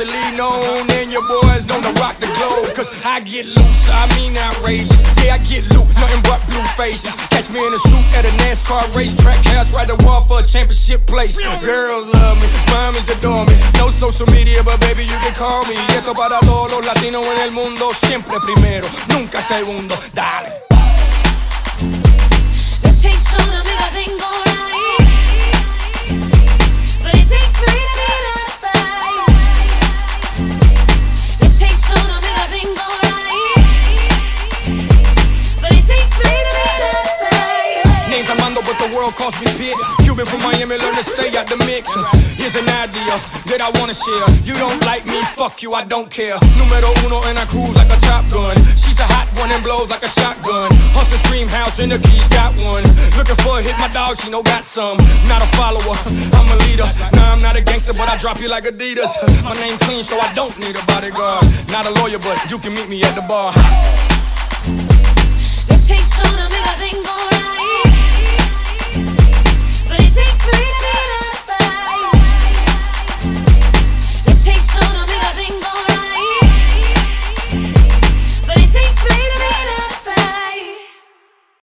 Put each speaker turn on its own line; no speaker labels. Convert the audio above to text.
universally known, and your boys known to rock the globe. Cause I get loose, I mean outrageous. Yeah, I get loot, nothing but blue faces. Catch me in a suit at a NASCAR racetrack, house right the wall for a championship place. Girls love me, mommies adore me. No social media, but baby you can call me. Y esto para todos los latinos en el mundo, siempre primero, nunca segundo. Dale.
It takes two to make a thing go right, but it takes three to be outside. It takes two to make a thing go right, but it takes three to be outside.
Names Armando, but the world calls me Pit. Cuban from Miami, learn to stay out the mix. Here's an idea that I wanna share. You don't like me, fuck you, I don't care. Numero uno and I cruise like a Top Gun. She's a hot one and blows like a shotgun. Hustle dream house in the keys, got one. Looking for a hit, my dog, she know got some. Not a follower, I'm a leader. Nah, I'm not a gangster, but I drop you like Adidas. My name clean, so I don't need a bodyguard. Not a lawyer, but you can meet me at the bar.